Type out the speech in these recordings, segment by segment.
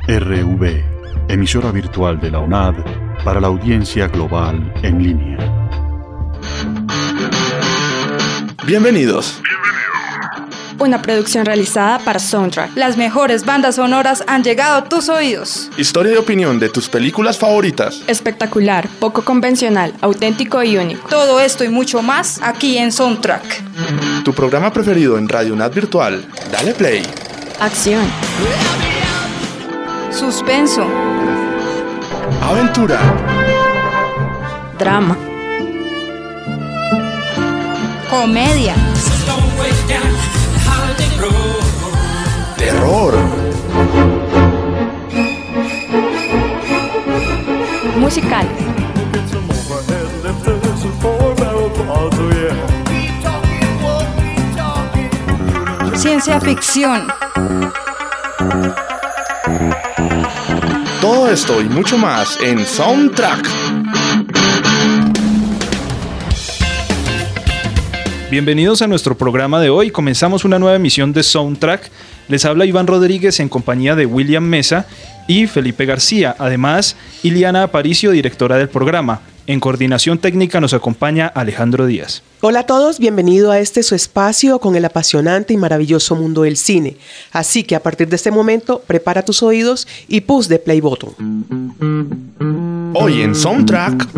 RV, emisora virtual de la UNAD para la audiencia global en línea. Bienvenidos. Una producción realizada para Soundtrack. Las mejores bandas sonoras han llegado a tus oídos. Historia y opinión de tus películas favoritas. Espectacular, poco convencional, auténtico y único. Todo esto y mucho más aquí en Soundtrack. Tu programa preferido en Radio UNAD Virtual. Dale play. Acción. Suspenso. Aventura. Drama. Comedia. Terror. Musical. Ciencia ficción. Todo esto y mucho más en Soundtrack. Bienvenidos a nuestro programa de hoy. Comenzamos una nueva emisión de Soundtrack. Les habla Iván Rodríguez en compañía de William Mesa y Felipe García. Además, Iliana Aparicio, directora del programa. En coordinación técnica nos acompaña Alejandro Díaz. Hola a todos, bienvenido a este su espacio con el apasionante y maravilloso mundo del cine. Así que a partir de este momento, prepara tus oídos y push the play button. Hoy en Soundtrack.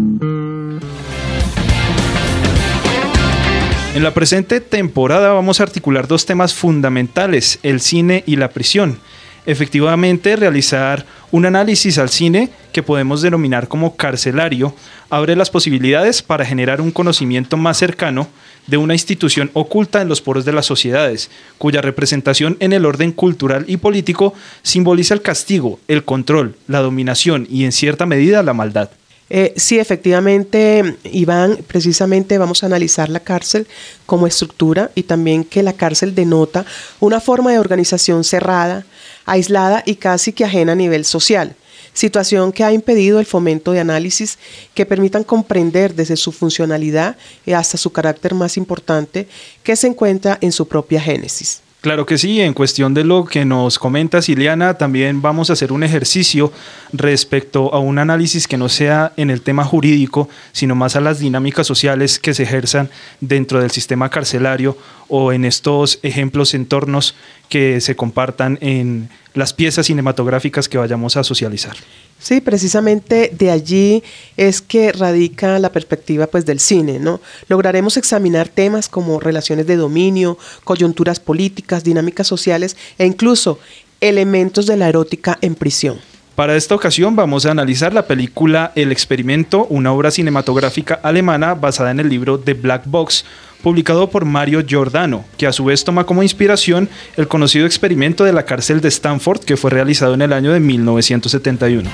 En la presente temporada vamos a articular dos temas fundamentales, el cine y la prisión. Efectivamente, realizar un análisis al cine que podemos denominar como carcelario abre las posibilidades para generar un conocimiento más cercano de una institución oculta en los poros de las sociedades, cuya representación en el orden cultural y político simboliza el castigo, el control, la dominación y en cierta medida la maldad. Sí, efectivamente, Iván, precisamente vamos a analizar la cárcel como estructura y también que la cárcel denota una forma de organización cerrada, aislada y casi que ajena a nivel social, situación que ha impedido el fomento de análisis que permitan comprender desde su funcionalidad hasta su carácter más importante que se encuentra en su propia génesis. Claro que sí, en cuestión de lo que nos comenta Iliana, también vamos a hacer un ejercicio respecto a un análisis que no sea en el tema jurídico, sino más a las dinámicas sociales que se ejerzan dentro del sistema carcelario o en estos ejemplos, entornos que se compartan en las piezas cinematográficas que vayamos a socializar. Sí, precisamente de allí es que radica la perspectiva pues, del cine, ¿no? Lograremos examinar temas como relaciones de dominio, coyunturas políticas, dinámicas sociales e incluso elementos de la erótica en prisión. Para esta ocasión vamos a analizar la película El Experimento, una obra cinematográfica alemana basada en el libro The Black Box, publicado por Mario Giordano, que a su vez toma como inspiración el conocido experimento de la cárcel de Stanford, que fue realizado en el año de 1971.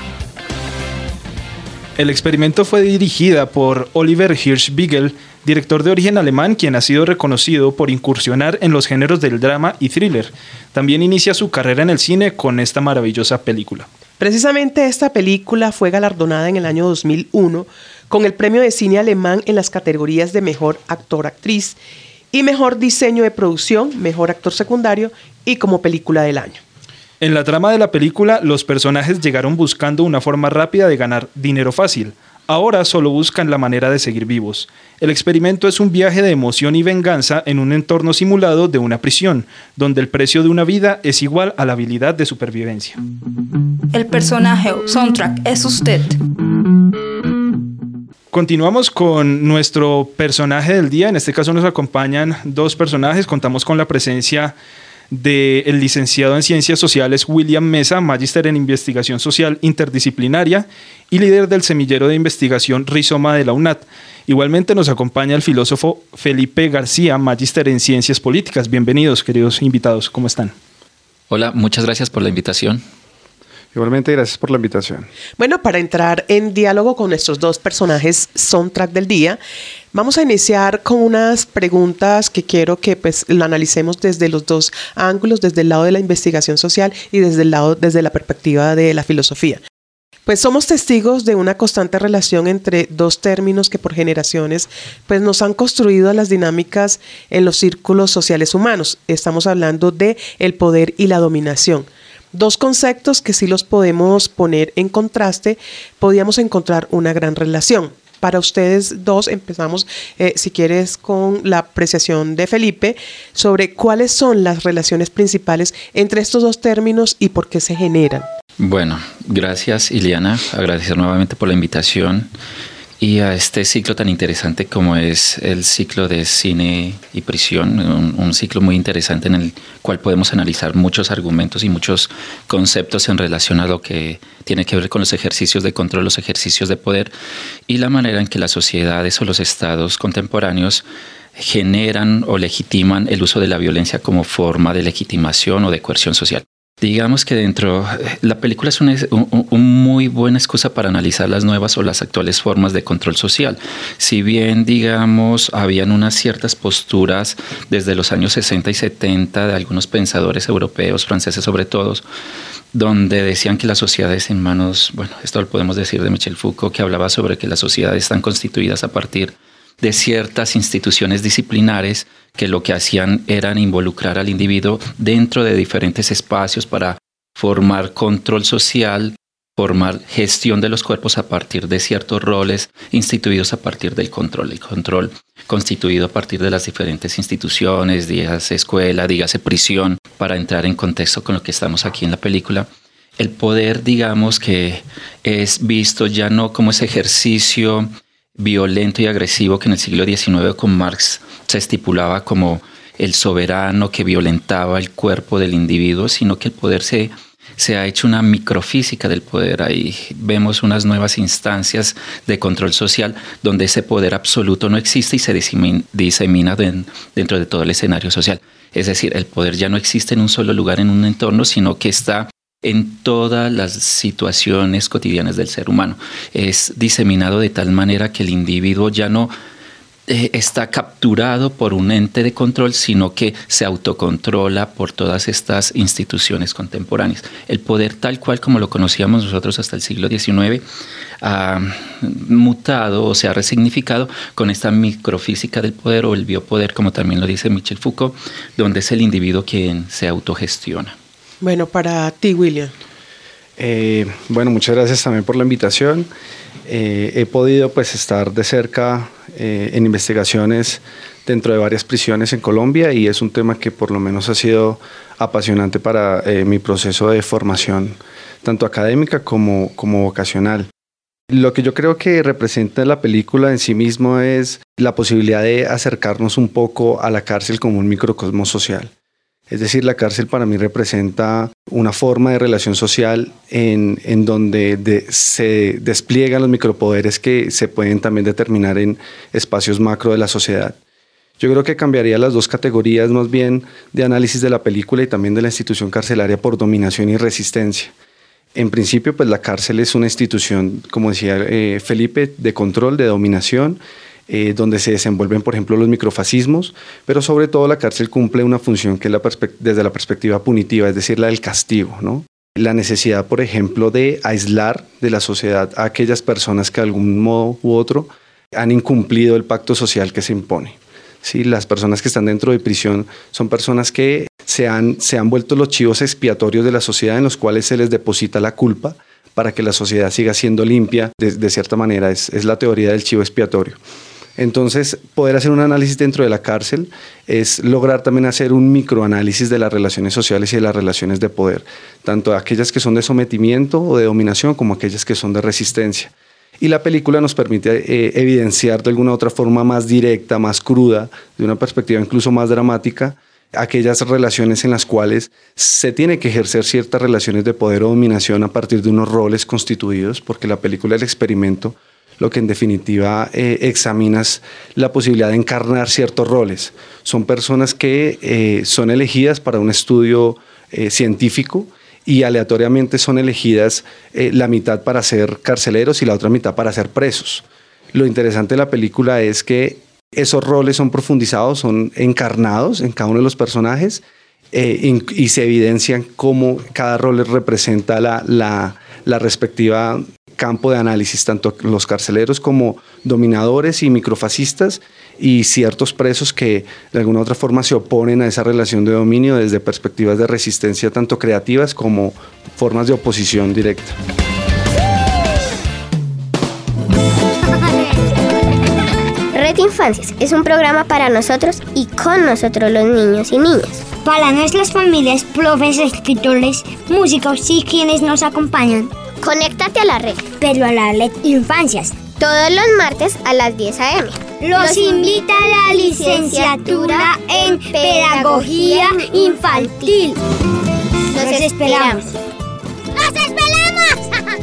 El experimento fue dirigida por Oliver Hirschbiegel, director de origen alemán, quien ha sido reconocido por incursionar en los géneros del drama y thriller. También inicia su carrera en el cine con esta maravillosa película. Precisamente esta película fue galardonada en el año 2001 con el premio de cine alemán en las categorías de Mejor Actor-Actriz y Mejor Diseño de Producción, Mejor Actor Secundario y como Película del Año. En la trama de la película, los personajes llegaron buscando una forma rápida de ganar dinero fácil. Ahora solo buscan la manera de seguir vivos. El experimento es un viaje de emoción y venganza en un entorno simulado de una prisión, donde el precio de una vida es igual a la habilidad de supervivencia. El personaje o soundtrack es usted. Continuamos con nuestro personaje del día. En este caso nos acompañan dos personajes. Contamos con la presencia del licenciado en Ciencias Sociales William Mesa, magíster en Investigación Social Interdisciplinaria y líder del semillero de investigación Rizoma de la UNAD. Igualmente nos acompaña el filósofo Felipe García, magíster en Ciencias Políticas. Bienvenidos, queridos invitados. ¿Cómo están? Hola, muchas gracias por la invitación. Igualmente, gracias por la invitación. Bueno, para entrar en diálogo con nuestros dos personajes soundtrack del día, vamos a iniciar con unas preguntas que quiero que pues la analicemos desde los dos ángulos, desde el lado de la investigación social y desde la perspectiva de la filosofía. Pues somos testigos de una constante relación entre dos términos que por generaciones pues nos han construido las dinámicas en los círculos sociales humanos. Estamos hablando de el poder y la dominación. Dos conceptos que si los podemos poner en contraste, podíamos encontrar una gran relación. Para ustedes dos empezamos, si quieres, con la apreciación de Felipe sobre cuáles son las relaciones principales entre estos dos términos y por qué se generan. Bueno, gracias Iliana, agradecer nuevamente por la invitación y a este ciclo tan interesante como es el ciclo de cine y prisión, un ciclo muy interesante en el cual podemos analizar muchos argumentos y muchos conceptos en relación a lo que tiene que ver con los ejercicios de control, los ejercicios de poder y la manera en que las sociedades o los estados contemporáneos generan o legitiman el uso de la violencia como forma de legitimación o de coerción social. Digamos que la película es una muy buena excusa para analizar las nuevas o las actuales formas de control social. Si bien, digamos, habían unas ciertas posturas desde los años 60 y 70 de algunos pensadores europeos, franceses sobre todo, donde decían que las sociedades en manos, bueno, esto lo podemos decir de Michel Foucault, que hablaba sobre que las sociedades están constituidas a partir de ciertas instituciones disciplinares que lo que hacían era involucrar al individuo dentro de diferentes espacios para formar control social, formar gestión de los cuerpos a partir de ciertos roles instituidos a partir del control. El control constituido a partir de las diferentes instituciones, dígase escuela, dígase prisión, para entrar en contexto con lo que estamos aquí en la película. El poder, digamos, que es visto ya no como ese ejercicio violento y agresivo que en el siglo XIX con Marx se estipulaba como el soberano que violentaba el cuerpo del individuo, sino que el poder se ha hecho una microfísica del poder. Ahí vemos unas nuevas instancias de control social donde ese poder absoluto no existe y se disemina dentro de todo el escenario social. Es decir, el poder ya no existe en un solo lugar, en un entorno, sino que está en todas las situaciones cotidianas del ser humano. Es diseminado de tal manera que el individuo ya no está capturado por un ente de control, sino que se autocontrola por todas estas instituciones contemporáneas. El poder tal cual como lo conocíamos nosotros hasta el siglo XIX ha mutado o se ha resignificado con esta microfísica del poder o el biopoder, como también lo dice Michel Foucault, donde es el individuo quien se autogestiona. Bueno, para ti, William. Bueno, muchas gracias también por la invitación. He podido pues estar de cerca en investigaciones dentro de varias prisiones en Colombia y es un tema que por lo menos ha sido apasionante para mi proceso de formación, tanto académica como vocacional. Lo que yo creo que representa la película en sí mismo es la posibilidad de acercarnos un poco a la cárcel como un microcosmos social. Es decir, la cárcel para mí representa una forma de relación social en donde se despliegan los micropoderes que se pueden también determinar en espacios macro de la sociedad. Yo creo que cambiaría las dos categorías más bien de análisis de la película y también de la institución carcelaria por dominación y resistencia. En principio, pues la cárcel es una institución, como decía Felipe, de control, de dominación, donde se desenvuelven, por ejemplo, los microfascismos, pero sobre todo la cárcel cumple una función que es desde la perspectiva punitiva, es decir, la del castigo, ¿no? La necesidad, por ejemplo, de aislar de la sociedad a aquellas personas que de algún modo u otro han incumplido el pacto social que se impone. ¿Sí? Las personas que están dentro de prisión son personas que se han vuelto los chivos expiatorios de la sociedad en los cuales se les deposita la culpa para que la sociedad siga siendo limpia, de cierta manera, es la teoría del chivo expiatorio. Entonces, poder hacer un análisis dentro de la cárcel es lograr también hacer un microanálisis de las relaciones sociales y de las relaciones de poder, tanto aquellas que son de sometimiento o de dominación como aquellas que son de resistencia. Y la película nos permite evidenciar de alguna otra forma más directa, más cruda, de una perspectiva incluso más dramática, aquellas relaciones en las cuales se tiene que ejercer ciertas relaciones de poder o dominación a partir de unos roles constituidos, porque la película El Experimento lo que en definitiva examina es la posibilidad de encarnar ciertos roles. Son personas que son elegidas para un estudio científico y aleatoriamente son elegidas la mitad para ser carceleros y la otra mitad para ser presos. Lo interesante de la película es que esos roles son profundizados, son encarnados en cada uno de los personajes y se evidencian cómo cada rol representa la respectiva campo de análisis, tanto los carceleros como dominadores y microfascistas y ciertos presos que de alguna u otra forma se oponen a esa relación de dominio desde perspectivas de resistencia tanto creativas como formas de oposición directa. Red Infancias es un programa para nosotros y con nosotros los niños y niñas. Para nuestras familias, profes, escritores, músicos y quienes nos acompañan. Conéctate a la red. Pero a la Red Infancias. Todos los martes a las 10 a.m. Los invita a la licenciatura en Pedagogía Infantil. Los esperamos. ¡Los esperamos!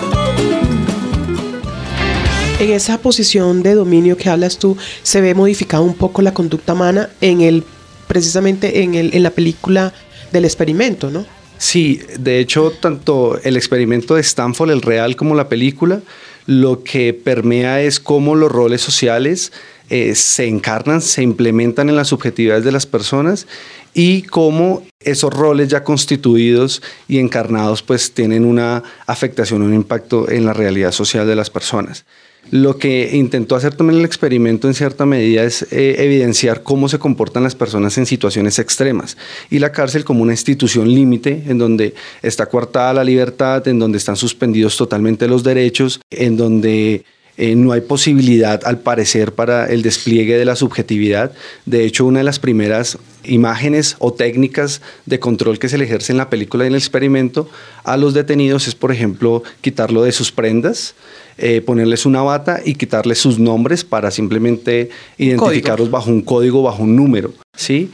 En esa posición de dominio que hablas tú, se ve modificada un poco la conducta humana precisamente en la película del experimento, ¿no? Sí, de hecho, tanto el experimento de Stanford, el real, como la película, lo que permea es cómo los roles sociales se encarnan, se implementan en las subjetividades de las personas y cómo esos roles ya constituidos y encarnados pues tienen una afectación, un impacto en la realidad social de las personas. Lo que intentó hacer también el experimento en cierta medida es evidenciar cómo se comportan las personas en situaciones extremas y la cárcel como una institución límite en donde está coartada la libertad, en donde están suspendidos totalmente los derechos, en donde no hay posibilidad al parecer para el despliegue de la subjetividad. De hecho, una de las primeras imágenes o técnicas de control que se le ejerce en la película y en el experimento a los detenidos es, por ejemplo, quitarlo de sus prendas, ponerles una bata y quitarles sus nombres para simplemente identificarlos bajo un código, bajo un número, ¿sí?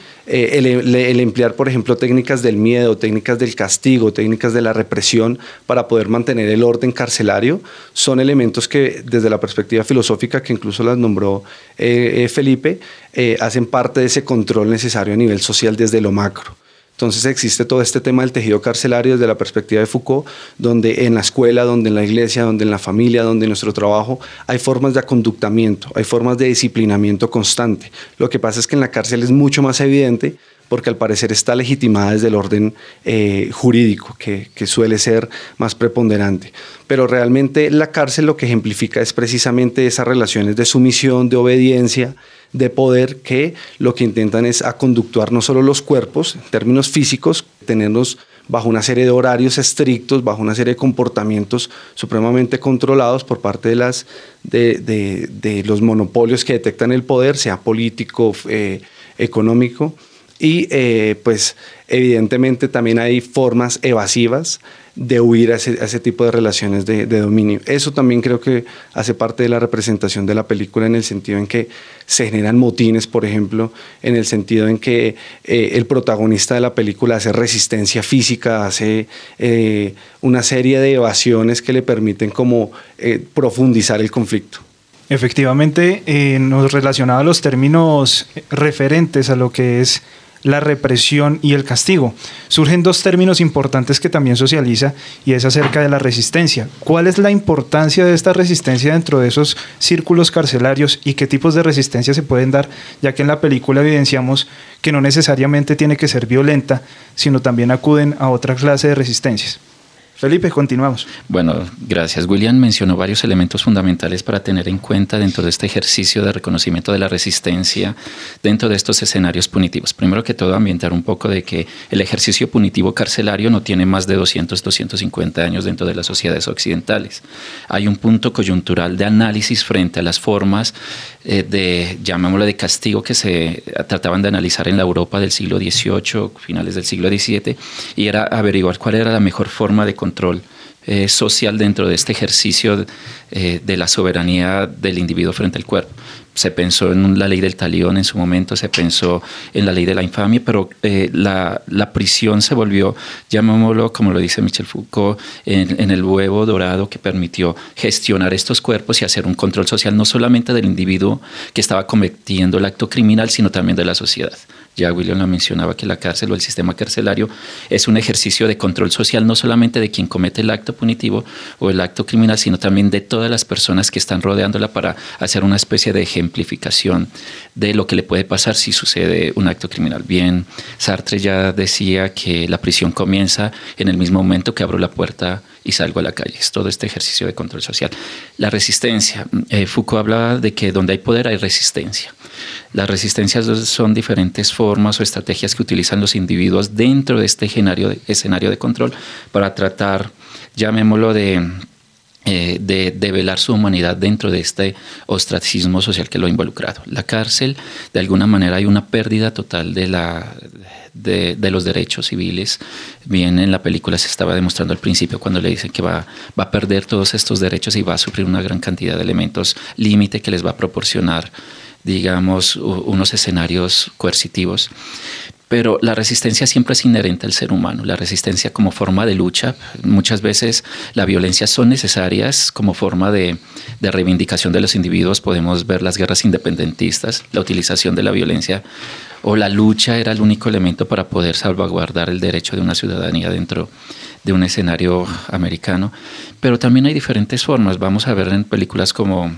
El emplear, por ejemplo, técnicas del miedo, técnicas del castigo, técnicas de la represión para poder mantener el orden carcelario son elementos que desde la perspectiva filosófica, que incluso las nombró Felipe, hacen parte de ese control necesario a nivel social desde lo macro. Entonces existe todo este tema del tejido carcelario desde la perspectiva de Foucault, donde en la escuela, donde en la iglesia, donde en la familia, donde en nuestro trabajo hay formas de aconductamiento, hay formas de disciplinamiento constante. Lo que pasa es que en la cárcel es mucho más evidente porque al parecer está legitimada desde el orden jurídico, que suele ser más preponderante. Pero realmente la cárcel lo que ejemplifica es precisamente esas relaciones de sumisión, de obediencia, de poder, que lo que intentan es aconductuar no solo los cuerpos en términos físicos, tenerlos bajo una serie de horarios estrictos, bajo una serie de comportamientos supremamente controlados por parte de los monopolios que detectan el poder, sea político, económico, y pues evidentemente también hay formas evasivas de huir a ese tipo de relaciones de dominio. Eso también creo que hace parte de la representación de la película en el sentido en que se generan motines, por ejemplo, en el sentido en que el protagonista de la película hace resistencia física, hace una serie de evasiones que le permiten como profundizar el conflicto. Efectivamente, nos relacionaba los términos referentes a lo que es la represión y el castigo. Surgen dos términos importantes que también socializa y es acerca de la resistencia. ¿Cuál es la importancia de esta resistencia dentro de esos círculos carcelarios y qué tipos de resistencia se pueden dar? Ya que en la película evidenciamos que no necesariamente tiene que ser violenta, sino también acuden a otra clase de resistencias. Felipe, continuamos. Bueno, gracias. William mencionó varios elementos fundamentales para tener en cuenta dentro de este ejercicio de reconocimiento de la resistencia dentro de estos escenarios punitivos. Primero que todo, ambientar un poco de que el ejercicio punitivo carcelario no tiene más de 250 años dentro de las sociedades occidentales. Hay un punto coyuntural de análisis frente a las formas llamémoslo de castigo que se trataban de analizar en la Europa del siglo XVIII, finales del siglo XVII, y era averiguar cuál era la mejor forma de control social dentro de este ejercicio de la soberanía del individuo frente al cuerpo. Se pensó en la ley del talión en su momento, se pensó en la ley de la infamia, pero la prisión se volvió, llamémoslo como lo dice Michel Foucault, en el huevo dorado que permitió gestionar estos cuerpos y hacer un control social no solamente del individuo que estaba cometiendo el acto criminal, sino también de la sociedad. Ya William lo mencionaba, que la cárcel o el sistema carcelario es un ejercicio de control social, no solamente de quien comete el acto punitivo o el acto criminal, sino también de todas las personas que están rodeándola, para hacer una especie de ejemplificación de lo que le puede pasar si sucede un acto criminal. Bien, Sartre ya decía que la prisión comienza en el mismo momento que abro la puerta y salgo a la calle. Es todo este ejercicio de control social. La resistencia. Foucault hablaba de que donde hay poder hay resistencia. Las resistencias son diferentes formas o estrategias que utilizan los individuos dentro de este escenario de control para tratar, llamémoslo, de velar su humanidad dentro de este ostracismo social que lo ha involucrado. La cárcel, de alguna manera, hay una pérdida total de los derechos civiles. Bien, en la película se estaba demostrando al principio cuando le dicen que va a perder todos estos derechos y va a sufrir una gran cantidad de elementos límite que les va a proporcionar, digamos, unos escenarios coercitivos. Pero la resistencia siempre es inherente al ser humano, la resistencia como forma de lucha. Muchas veces la violencia son necesarias como forma de reivindicación de los individuos. Podemos ver las guerras independentistas, la utilización de la violencia o la lucha era el único elemento para poder salvaguardar el derecho de una ciudadanía dentro de un escenario americano. Pero también hay diferentes formas. Vamos a ver en películas como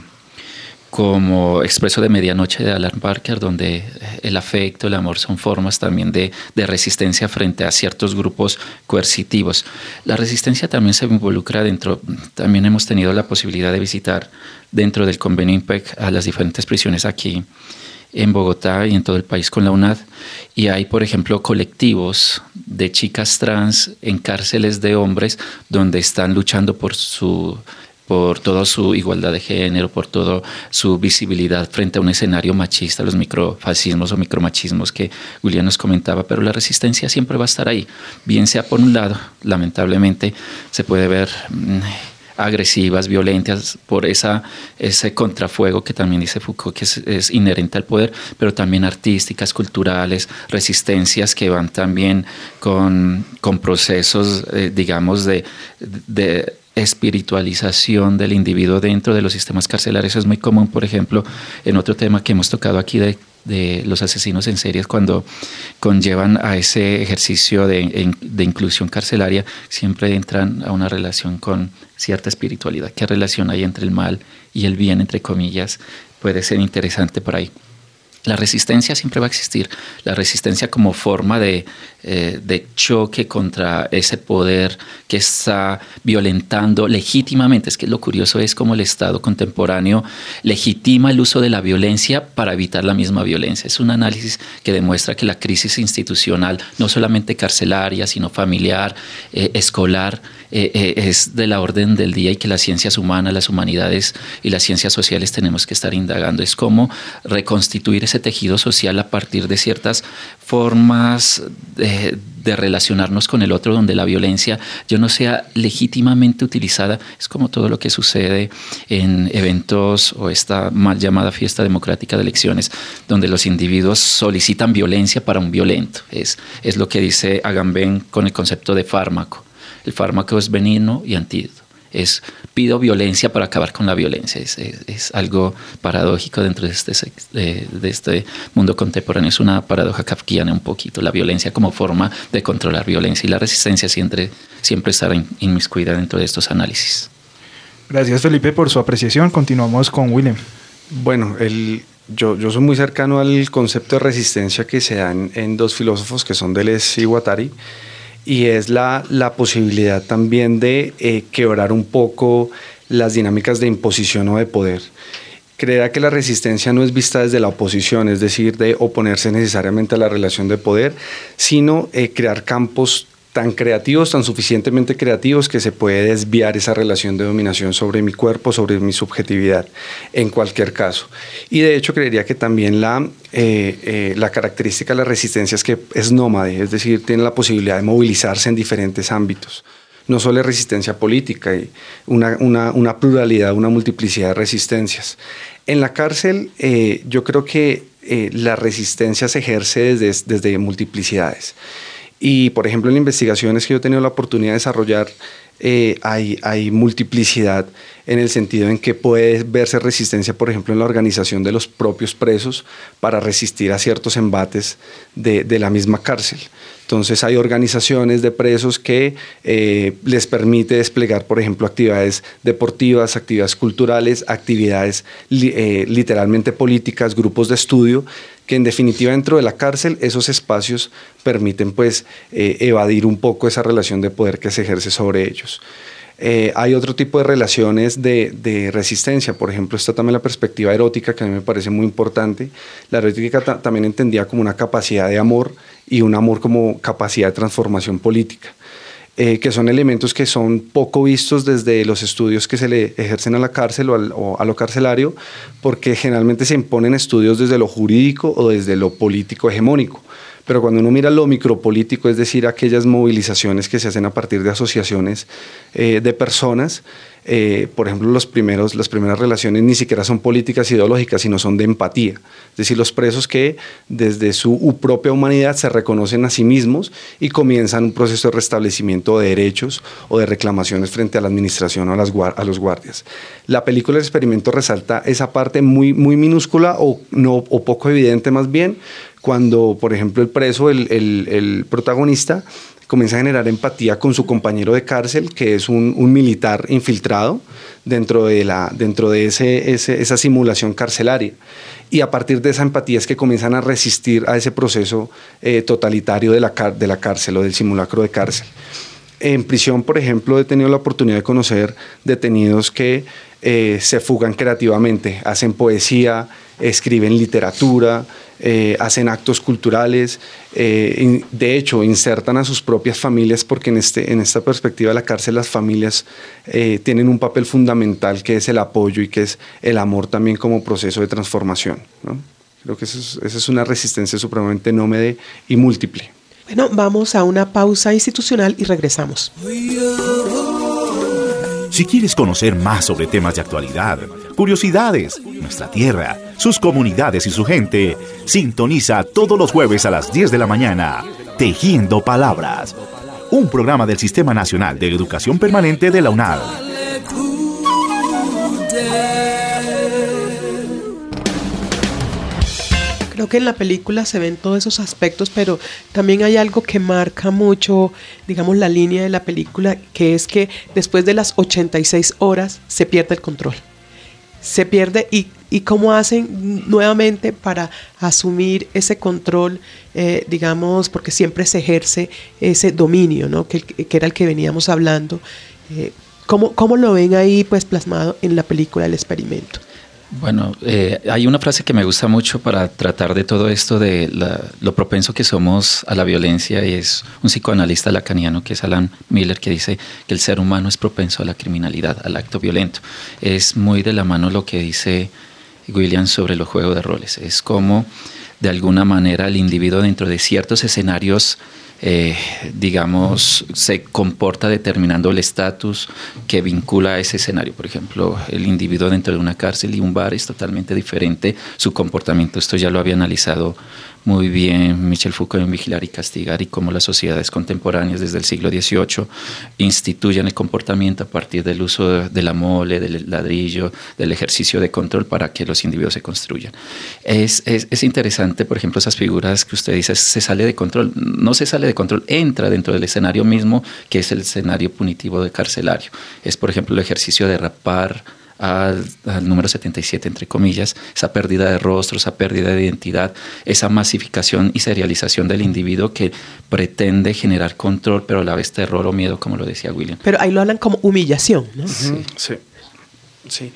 Expreso de Medianoche de Alan Parker, donde el afecto, el amor son formas también de resistencia frente a ciertos grupos coercitivos. La resistencia también se involucra también hemos tenido la posibilidad de visitar dentro del convenio IMPEC a las diferentes prisiones aquí en Bogotá y en todo el país con la UNAD, y hay, por ejemplo, colectivos de chicas trans en cárceles de hombres donde están luchando por toda su igualdad de género, por toda su visibilidad frente a un escenario machista, los microfascismos o micromachismos que William nos comentaba, pero la resistencia siempre va a estar ahí. Bien sea por un lado, lamentablemente se puede ver agresivas, violentas, por ese contrafuego que también dice Foucault que es inherente al poder, pero también artísticas, culturales, resistencias que van también con procesos, digamos, de espiritualización del individuo dentro de los sistemas carcelarios. Es muy común, por ejemplo, en otro tema que hemos tocado aquí de los asesinos en series, cuando conllevan a ese ejercicio de inclusión carcelaria, siempre entran a una relación con cierta espiritualidad. ¿Qué relación hay entre el mal y el bien, entre comillas? Puede ser interesante por ahí. La resistencia siempre va a existir, la resistencia como forma de choque contra ese poder que está violentando legítimamente. Es que lo curioso es cómo el Estado contemporáneo legitima el uso de la violencia para evitar la misma violencia. Es un análisis que demuestra que la crisis institucional, no solamente carcelaria, sino familiar, escolar, es de la orden del día, y que las ciencias humanas, las humanidades y las ciencias sociales tenemos que estar indagando. Es cómo reconstituir ese tejido social a partir de ciertas formas de relacionarnos con el otro, donde la violencia ya no sea legítimamente utilizada. Es como todo lo que sucede en eventos o esta mal llamada fiesta democrática de elecciones, donde los individuos solicitan violencia para un violento. Es lo que dice Agamben con el concepto de fármaco. El fármaco es veneno y antídoto. Pido violencia para acabar con la violencia. Es algo paradójico dentro de este mundo contemporáneo. Es una paradoja kafkiana un poquito, la violencia como forma de controlar violencia, y la resistencia siempre estará inmiscuida dentro de estos análisis. Gracias, Felipe, por su apreciación. Continuamos con William. Bueno, yo soy muy cercano al concepto de resistencia que se dan en dos filósofos que son Deleuze y Guattari, y es la posibilidad también de quebrar un poco las dinámicas de imposición o de poder. Creerá que la resistencia no es vista desde la oposición, es decir, de oponerse necesariamente a la relación de poder, sino crear campos tan creativos, tan suficientemente creativos, que se puede desviar esa relación de dominación sobre mi cuerpo, sobre mi subjetividad, en cualquier caso. Y de hecho creería que también la característica de la resistencia es que es nómade, es decir, tiene la posibilidad de movilizarse en diferentes ámbitos. No solo es resistencia política, hay una pluralidad, una multiplicidad de resistencias. En la cárcel yo creo que la resistencia se ejerce desde multiplicidades. Y, por ejemplo, en investigaciones que yo he tenido la oportunidad de desarrollar, hay multiplicidad en el sentido en que puede verse resistencia, por ejemplo, en la organización de los propios presos para resistir a ciertos embates de la misma cárcel. Entonces hay organizaciones de presos que les permite desplegar, por ejemplo, actividades deportivas, actividades culturales, actividades literalmente políticas, grupos de estudio, que en definitiva dentro de la cárcel esos espacios permiten pues evadir un poco esa relación de poder que se ejerce sobre ellos. Hay otro tipo de relaciones de resistencia, por ejemplo está también la perspectiva erótica, que a mí me parece muy importante. La erótica también entendía como una capacidad de amor y un amor como capacidad de transformación política, que son elementos que son poco vistos desde los estudios que se le ejercen a la cárcel o a lo carcelario, porque generalmente se imponen estudios desde lo jurídico o desde lo político hegemónico. Pero cuando uno mira lo micropolítico, es decir, aquellas movilizaciones que se hacen a partir de asociaciones de personas, por ejemplo, las primeras relaciones ni siquiera son políticas ideológicas, sino son de empatía. Es decir, los presos que desde su propia humanidad se reconocen a sí mismos y comienzan un proceso de restablecimiento de derechos o de reclamaciones frente a la administración o a los guardias. La película El Experimento resalta esa parte muy minúscula o poco evidente más bien, cuando, por ejemplo, el preso, el protagonista, comienza a generar empatía con su compañero de cárcel, que es un militar infiltrado dentro de esa simulación carcelaria. Y a partir de esa empatía es que comienzan a resistir a ese proceso totalitario de la cárcel o del simulacro de cárcel. En prisión, por ejemplo, he tenido la oportunidad de conocer detenidos que se fugan creativamente, hacen poesía, escriben literatura, hacen actos culturales, de hecho insertan a sus propias familias, porque en esta perspectiva de la cárcel las familias tienen un papel fundamental, que es el apoyo y que es el amor también como proceso de transformación, ¿no? Creo que esa es una resistencia supremamente nómade y múltiple. Bueno, vamos a una pausa institucional y regresamos. Si quieres conocer más sobre temas de actualidad, curiosidades, nuestra tierra, sus comunidades y su gente, sintoniza todos los jueves a las 10 de la mañana, Tejiendo Palabras, un programa del Sistema Nacional de Educación Permanente de la UNAD. Creo que en la película se ven todos esos aspectos, pero también hay algo que marca mucho, digamos, la línea de la película, que es que después de las 86 horas se pierde el control. Se pierde y cómo hacen nuevamente para asumir ese control, digamos, porque siempre se ejerce ese dominio, ¿no? que era el que veníamos hablando. ¿Cómo lo ven ahí pues plasmado en la película El Experimento? Bueno, hay una frase que me gusta mucho para tratar de todo esto de lo propenso que somos a la violencia, y es un psicoanalista lacaniano que es Alan Miller, que dice que el ser humano es propenso a la criminalidad, al acto violento. Es muy de la mano lo que dice William sobre los juegos de roles. Es como de alguna manera el individuo dentro de ciertos escenarios digamos, se comporta determinando el estatus que vincula a ese escenario. Por ejemplo, el individuo dentro de una cárcel y un bar es totalmente diferente su comportamiento. Esto ya lo había analizado muy bien Michel Foucault en Vigilar y Castigar, y cómo las sociedades contemporáneas desde el siglo XVIII instituyen el comportamiento a partir del uso de la mole, del ladrillo, del ejercicio de control para que los individuos se construyan. Es interesante, por ejemplo, esas figuras que usted dice, se sale de control. No se sale de control, entra dentro del escenario mismo, que es el escenario punitivo de carcelario. Es, por ejemplo, el ejercicio de rapar al número 77, entre comillas, esa pérdida de rostro, esa pérdida de identidad, esa masificación y serialización del individuo que pretende generar control, pero a la vez terror o miedo, como lo decía William. Pero ahí lo hablan como humillación, ¿no? Sí.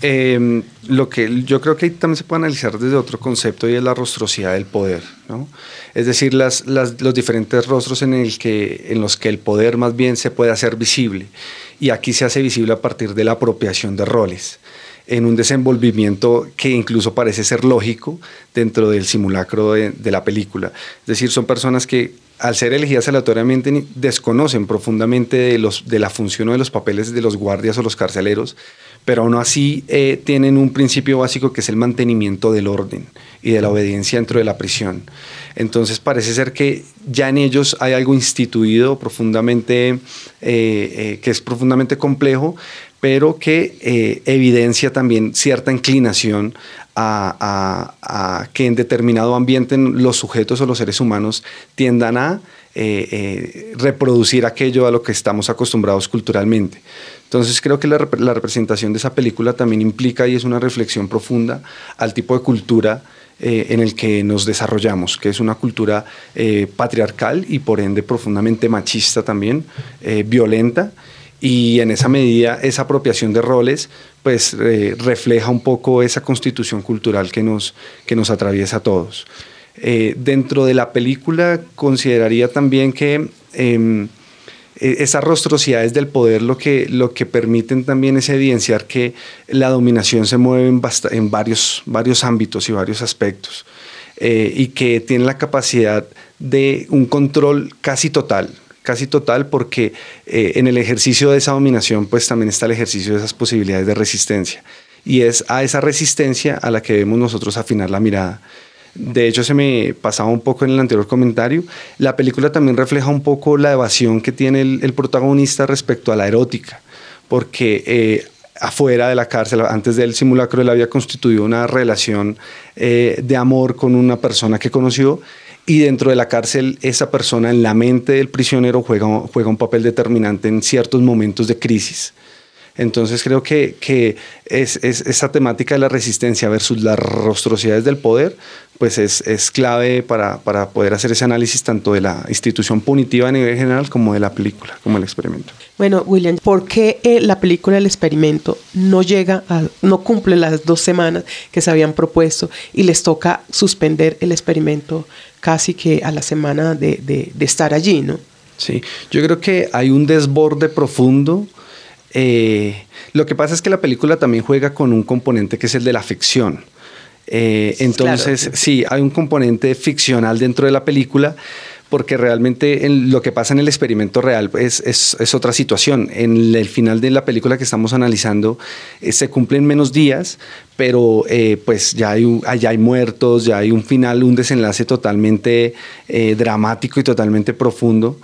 Lo que yo creo que también se puede analizar desde otro concepto, y es la rostrosidad del poder, ¿no? Es decir, los diferentes rostros en los que el poder más bien se puede hacer visible, y aquí se hace visible a partir de la apropiación de roles. en un desenvolvimiento que incluso parece ser lógico dentro del simulacro de la película. Es decir, son personas que al ser elegidas aleatoriamente desconocen profundamente de la función o de los papeles de los guardias o los carceleros, pero aún así tienen un principio básico que es el mantenimiento del orden y de la obediencia dentro de la prisión. Entonces parece ser que ya en ellos hay algo instituido profundamente, que es profundamente complejo, pero que evidencia también cierta inclinación a que en determinado ambiente los sujetos o los seres humanos tiendan a reproducir aquello a lo que estamos acostumbrados culturalmente. Entonces creo que la representación de esa película también implica y es una reflexión profunda al tipo de cultura en el que nos desarrollamos, que es una cultura patriarcal y por ende profundamente machista también, violenta, y en esa medida esa apropiación de roles pues refleja un poco esa constitución cultural que nos atraviesa a todos. Dentro de la película consideraría también que esas rostrosidades del poder lo que permiten también es evidenciar que la dominación se mueve en varios ámbitos y varios aspectos, y que tiene la capacidad de un control casi total porque en el ejercicio de esa dominación pues también está el ejercicio de esas posibilidades de resistencia, y es a esa resistencia a la que debemos nosotros afinar la mirada. De hecho, se me pasaba un poco en el anterior comentario, la película también refleja un poco la evasión que tiene el protagonista respecto a la erótica, porque afuera de la cárcel, antes del simulacro, él había constituido una relación de amor con una persona que conoció, y dentro de la cárcel esa persona en la mente del prisionero juega un papel determinante en ciertos momentos de crisis. Entonces creo que esa temática de la resistencia versus las rostrosidades del poder pues es clave para poder hacer ese análisis tanto de la institución punitiva a nivel general como de la película, como el experimento. Bueno, William, ¿por qué la película El Experimento no cumple las 2 semanas que se habían propuesto y les toca suspender el experimento casi que a la semana de estar allí, ¿no? Sí, yo creo que hay un desborde profundo. Lo que pasa es que la película también juega con un componente que es el de la ficción. Entonces, claro, sí, hay un componente ficcional dentro de la película, porque realmente lo que pasa en el experimento real es otra situación. En el final de la película que estamos analizando se cumplen menos días, pero pues ya hay muertos, ya hay un final, un desenlace totalmente dramático y totalmente profundo.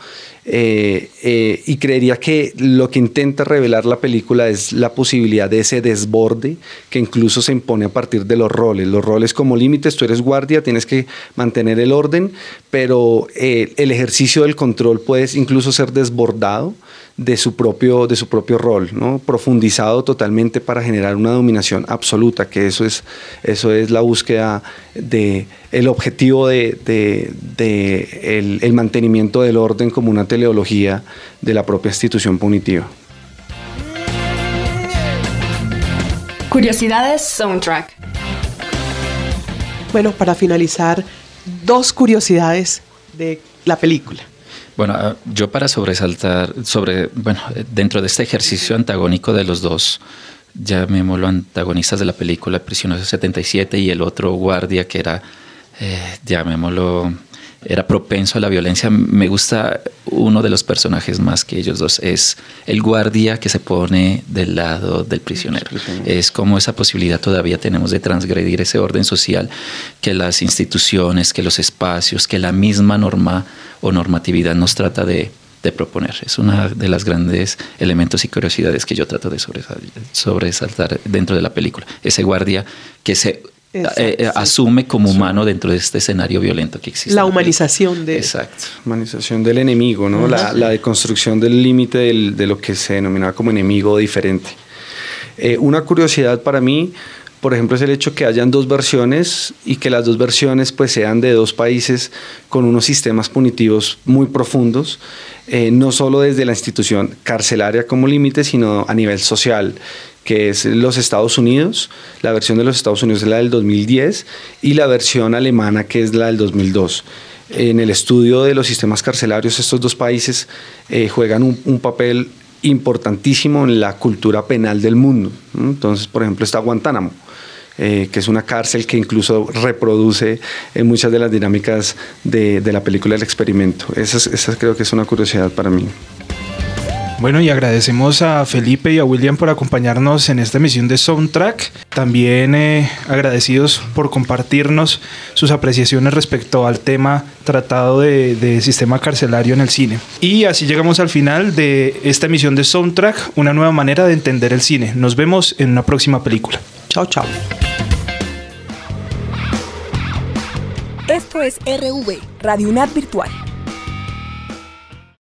Y creería que lo que intenta revelar la película es la posibilidad de ese desborde que incluso se impone a partir de los roles como límites. Tú eres guardia, tienes que mantener el orden, pero el ejercicio del control puede incluso ser desbordado de su propio rol, ¿no? Profundizado totalmente para generar una dominación absoluta, que eso es la búsqueda el objetivo de el mantenimiento del orden como una teleología de la propia institución punitiva. Curiosidades Soundtrack. Bueno, para finalizar, 2 curiosidades de la película. Bueno, yo para sobresaltar dentro de este ejercicio antagónico de los dos, llamémoslo antagonistas de la película, Prisionero 77 y el otro guardia que era, era propenso a la violencia, me gusta uno de los personajes más que ellos dos, es el guardia que se pone del lado del prisionero. Es como esa posibilidad todavía tenemos de transgredir ese orden social que las instituciones, que los espacios, que la misma norma o normatividad nos trata de proponer. Es uno de los grandes elementos y curiosidades que yo trato de sobresaltar dentro de la película. Ese guardia que se asume como humano dentro de este escenario violento que existe. La humanización de... Exacto. Humanización del enemigo, ¿no? La deconstrucción del límite de lo que se denominaba como enemigo diferente. Una curiosidad para mí, por ejemplo, es el hecho que hayan 2 versiones y que las 2 versiones pues sean de 2 países con unos sistemas punitivos muy profundos, no solo desde la institución carcelaria como límite, sino a nivel social, que es los Estados Unidos. La versión de los Estados Unidos es la del 2010 y la versión alemana, que es la del 2002. En el estudio de los sistemas carcelarios, estos 2 países juegan un papel importantísimo en la cultura penal del mundo. Entonces, por ejemplo, está Guantánamo, que es una cárcel que incluso reproduce muchas de las dinámicas de la película El Experimento. Esa creo que es una curiosidad para mí. Bueno, y agradecemos a Felipe y a William por acompañarnos en esta emisión de Soundtrack. También agradecidos por compartirnos sus apreciaciones respecto al tema tratado de sistema carcelario en el cine. Y así llegamos al final de esta emisión de Soundtrack, una nueva manera de entender el cine. Nos vemos en una próxima película. Chao, chao. Esto es RV, Radio UNAD Virtual.